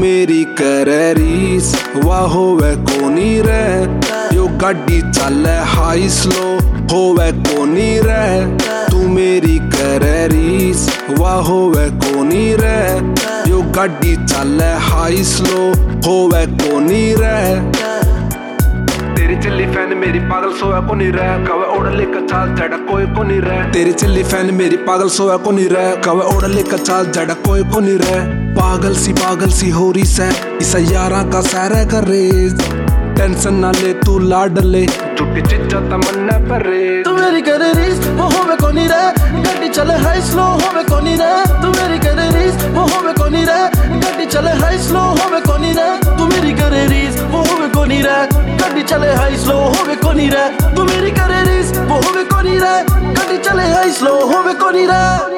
मेरी करे रीस वाह होवे कोनी रे यो गाड़ी चले हाई स्लो होवे कोनी रे तू मेरी करे रीस वाह होवे कोनी रे यो गाड़ी चले हाई स्लो होवे कोनी रे तेरी चिल्ली फैन मेरी पागल सोया को नहीं रह कवे ओढ़ लेकर चाल जड़ा कोई को नहीं रह तेरी चिल्ली फैन मेरी पागल सोया को नहीं रह कवे ओढ़ लेकर चाल जड़ा कोई को नहीं रह पागल सी हो रही से इस यारा का सैर कर रेज टेंशन ना ले तू लाड ले झूठी चिच्चा तमन्ना पर रे तू मेरी करे रीस वो होवे को नहीं रह गाड़ी चले हाई स्लो होवे को नहीं रह तू मेरी करे रीस वो होवे को नहीं रह गाड़ी चले हाई स्लो होवे को नहीं रह तू मेरी करे रीस वो होवे को नहीं रह गाड़ी चले हाई स्लो होवे को नहीं रह तू मेरी करे रीस वो होवे को नहीं रह गाड़ी चले हाई स्लो होवे को नहीं रह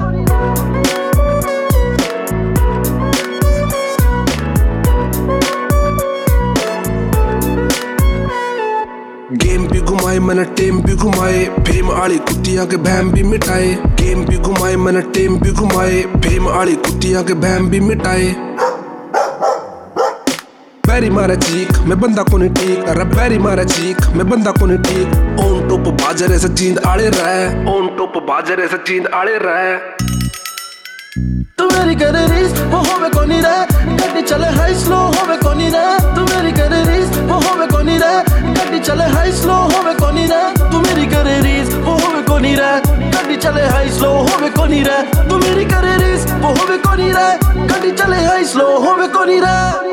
गेम भी घुमाए मैंने टेम भी घुमाए फेम आली कुत्तियां के बहम भी मिटाए गेम भी घुमाए मैंने टेम भी घुमाए फेम आली कुत्तियां के बहम भी मिटाए बैरी मारे चीख मैं बंदा को नहीं ठीक अरे बैरी मारे चीख मैं बंदा को नहीं ठीक ऑन टॉप बाजरे से जींद आड़े रहे ऑन टॉप बाजरे से जींद आड़े रहे तू मेरी करे रीस वो होवे को नहीं रह गाड़ी चले हाई स्लो होवे को नहीं रह तू मेरी करे रीस वो होवे को नहीं रह गाड़ी चले हाई स्लो होवे को नहीं रह तू मेरी करे रीस वो होवे को नहीं रह गाड़ी चले हाई स्लो होवे को नहीं रह तू मेरी करे रीस वो होवे को नहीं रह गाड़ी चले हाई स्लो होवे को नहीं रह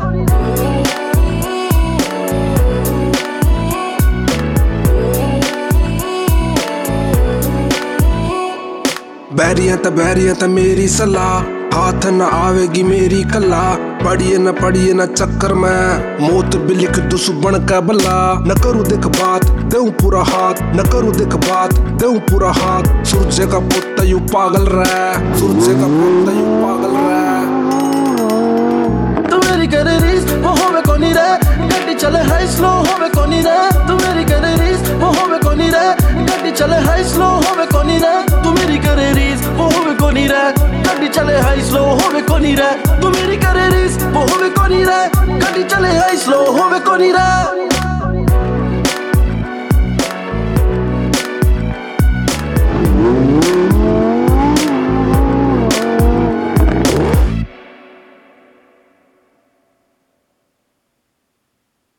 बैरियां त मेरी सलाह हाथ न आवेगी मेरी कला पढ़िए न चक्कर में मौत भी लिख दू सुबण का भला न करूँ देख बात देऊं पूरा हाथ न करूँ देख बात देऊं पूरा हाथ सूरज का पुत यू पागल रह सूरज का पुत यू पागल रह तू मेरी करे रीस वो होवे को नहीं रह गाड़ी चले हाई स्लो होवे को नहीं रह तू मेरी करे रीस वो होवे को नहीं रह गाड़ी चले हाई स्लो होवे को नहीं रह तू मेरी करे रीस वो होवे को नहीं रह गाड़ी चले हाई स्लो होवे को नहीं रह तू मेरी करे रीस वो होवे को नहीं रह गाड़ी चले हाई स्लो होवे को नहीं रह